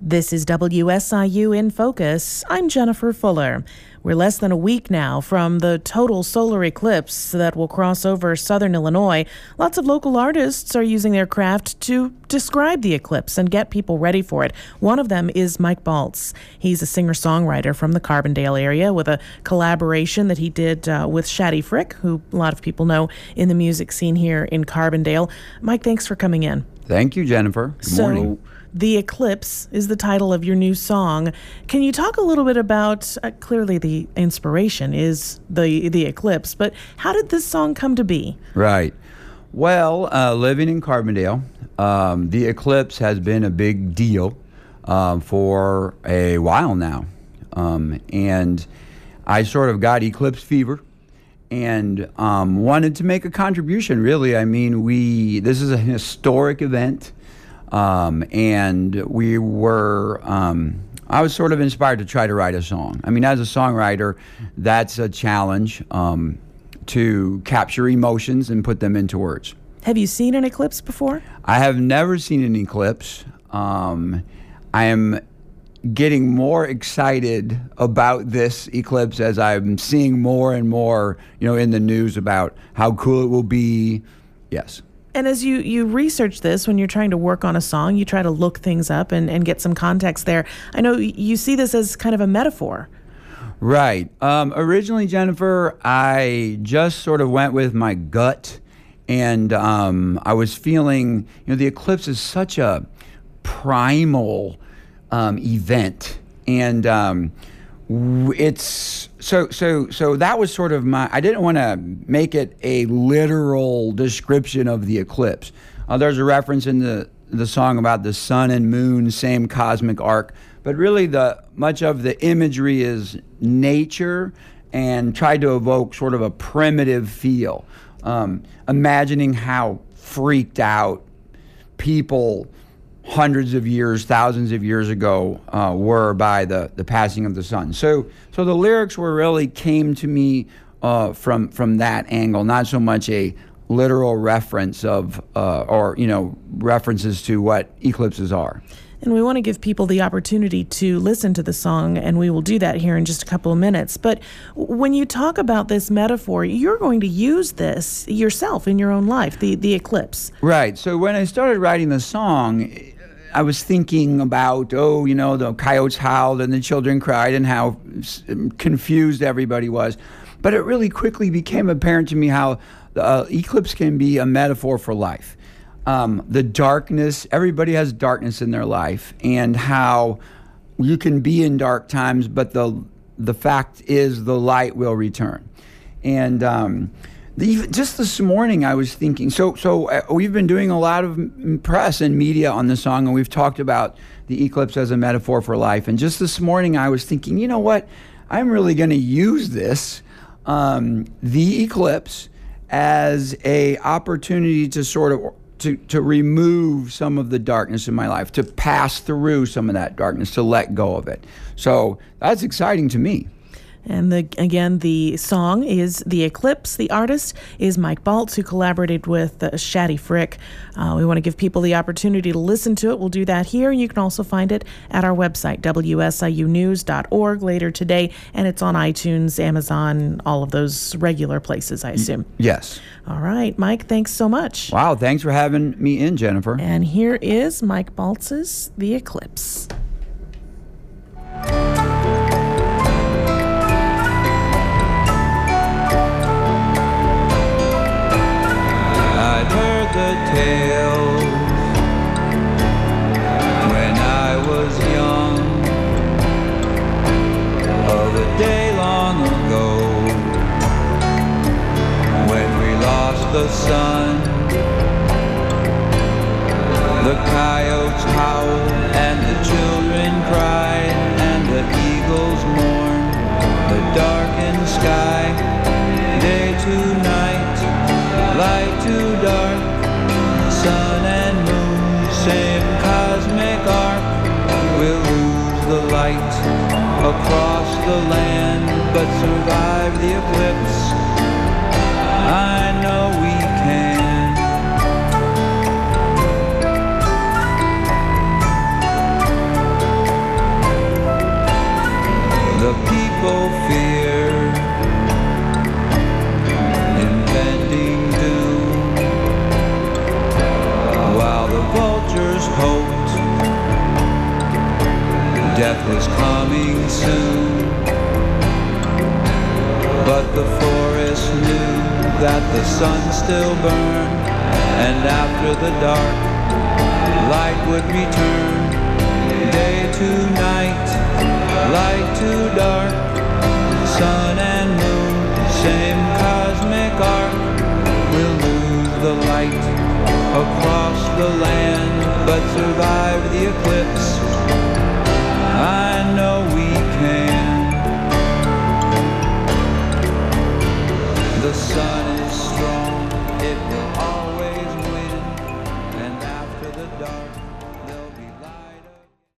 This is WSIU in Focus. I'm Jennifer Fuller. We're less than a week now from the total solar eclipse that will cross over southern Illinois. Lots of local artists are using their craft to describe the eclipse and get people ready for it. One of them is Mike Baltz. He's a singer-songwriter from the Carbondale area with a collaboration that he did with Shaddy Frick, who a lot of people know in the music scene here in Carbondale. Mike, thanks for coming in. Thank you, Jennifer. Good morning. The Eclipse is the title of your new song. Can you talk a little bit about, clearly the inspiration is the eclipse, but how did this song come to be? Right. Well, living in Carbondale, the eclipse has been a big deal for a while now. And I sort of got eclipse fever and wanted to make a contribution, really. I mean, this is a historic event. And we were, I was sort of inspired to try to write a song. I mean, as a songwriter, that's a challenge, to capture emotions and put them into words. Have you seen an eclipse before? I have never seen an eclipse. I am getting more excited about this eclipse as I'm seeing more and more, in the news about how cool it will be. Yes. And as you research this, when you're trying to work on a song, you try to look things up and get some context there. I know you see this as kind of a metaphor. Right. Originally, Jennifer, I just sort of went with my gut, and I was feeling, the eclipse is such a primal event, and it's so that was sort of I didn't want to make it a literal description of the eclipse. There's a reference in the song about the sun and moon, same cosmic arc, but really much of the imagery is nature and tried to evoke sort of a primitive feel, imagining how freaked out people hundreds of years, thousands of years ago were by the passing of the sun. So the lyrics really came to me from that angle, not so much a literal reference of references to what eclipses are. And we want to give people the opportunity to listen to the song, and we will do that here in just a couple of minutes. But when you talk about this metaphor, you're going to use this yourself in your own life, the eclipse. Right. So when I started writing the song, I was thinking about, the coyotes howled and the children cried and how confused everybody was. But it really quickly became apparent to me how the eclipse can be a metaphor for life. The darkness, everybody has darkness in their life, and how you can be in dark times, but the fact is the light will return. And just this morning I was thinking, so we've been doing a lot of press and media on the song, and we've talked about the eclipse as a metaphor for life. And just this morning I was thinking, you know what, I'm really going to use this, the eclipse, as a opportunity to sort of to remove some of the darkness in my life, to pass through some of that darkness, to let go of it. So that's exciting to me. And again, the song is The Eclipse. The artist is Mike Baltz, who collaborated with Shaddy Frick. We want to give people the opportunity to listen to it. We'll do that here. You can also find it at our website, wsiunews.org, later today. And it's on iTunes, Amazon, all of those regular places, I assume. Yes. All right, Mike, thanks so much. Wow, thanks for having me in, Jennifer. And here is Mike Baltz's The Eclipse. The tale when I was young of a day long ago when we lost the sun. The coyotes howled and the children cried and the eagles mourned. The darkened sky, day to night, light to dark. Sun and moon, same cosmic arc. We'll lose the light across the land, but survive the eclipse. I know we can. fearful fear, impending doom, while the vultures hoped death was coming soon. But the forest knew that the sun still burned, and after the dark, light would return. Day to night, light to dark, sun and moon, same cosmic arc. We'll lose the light across the land, but survive the eclipse. I know we can. The sun